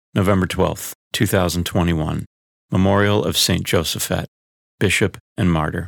November 12th, 2021. Memorial of St. Josaphat, Bishop and Martyr.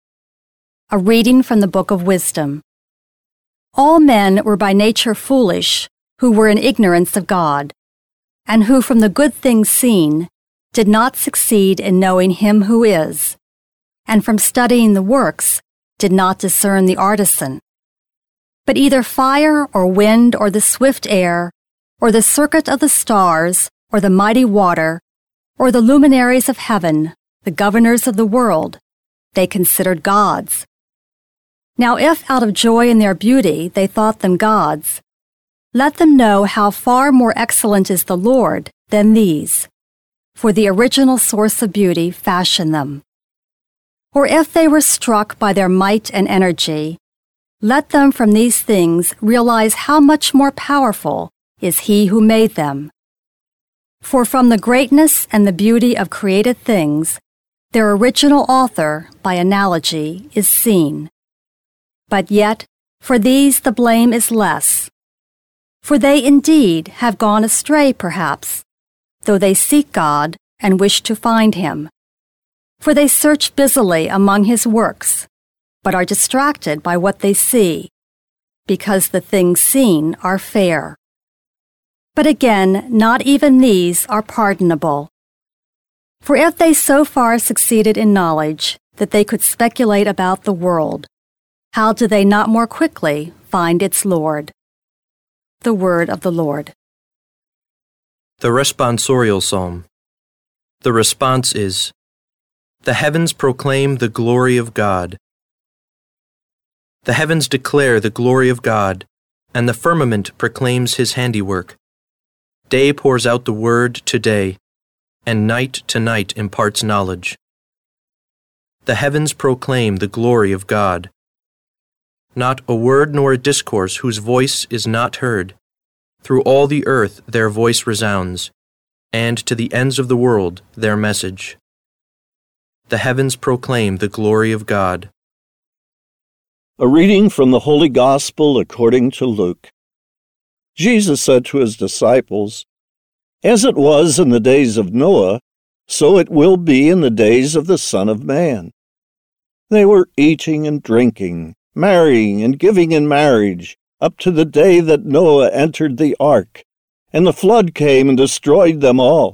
A reading from the Book of Wisdom. All men were by nature foolish, who were in ignorance of God, and who from the good things seen did not succeed in knowing Him who is, and from studying the works did not discern the artisan. But either fire or wind or the swift air, or the circuit of the stars, or the mighty water, or the luminaries of heaven, the governors of the world, they considered gods. Now if out of joy in their beauty they thought them gods, let them know how far more excellent is the Lord than these, for the original source of beauty fashioned them. Or if they were struck by their might and energy, let them from these things realize how much more powerful is He who made them. For from the greatness and the beauty of created things, their original author, by analogy, is seen. But yet, for these the blame is less. For they indeed have gone astray perhaps, though they seek God and wish to find Him. For they search busily among His works, but are distracted by what they see, because the things seen are fair. But again, not even these are pardonable. For if they so far succeeded in knowledge that they could speculate about the world, how do they not more quickly find its Lord? The word of the Lord. The Responsorial Psalm. The response is, "The heavens proclaim the glory of God." The heavens declare the glory of God, and the firmament proclaims His handiwork. Day pours out the word to day, and night to night imparts knowledge. The heavens proclaim the glory of God. Not a word nor a discourse whose voice is not heard. Through all the earth their voice resounds, and to the ends of the world their message. The heavens proclaim the glory of God. A reading from the Holy Gospel according to Luke. Jesus said to His disciples, "As it was in the days of Noah, so it will be in the days of the Son of Man. They were eating and drinking, marrying and giving in marriage, up to the day that Noah entered the ark, and the flood came and destroyed them all.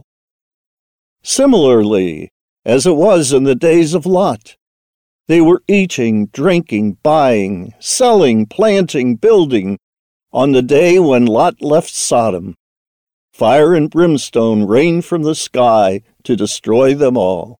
Similarly, as it was in the days of Lot, they were eating, drinking, buying, selling, planting, building, on the day when Lot left Sodom. Fire and brimstone rained from the sky to destroy them all.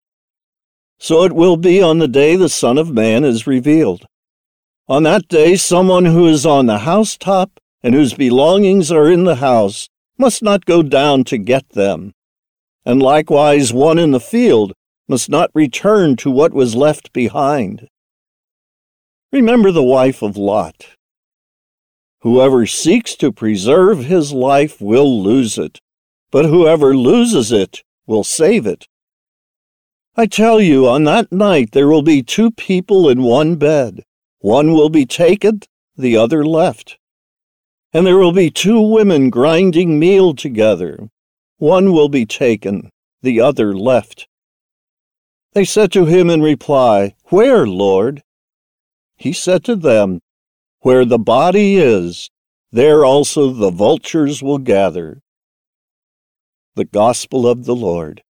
So it will be on the day the Son of Man is revealed. On that day, someone who is on the housetop and whose belongings are in the house must not go down to get them. And likewise, one in the field must not return to what was left behind. Remember the wife of Lot. Whoever seeks to preserve his life will lose it, but whoever loses it will save it. I tell you, on that night there will be two people in one bed. One will be taken, the other left. And there will be two women grinding meal together. One will be taken, the other left." They said to Him in reply, "Where, Lord?" He said to them, "Where the body is, there also the vultures will gather." The Gospel of the Lord.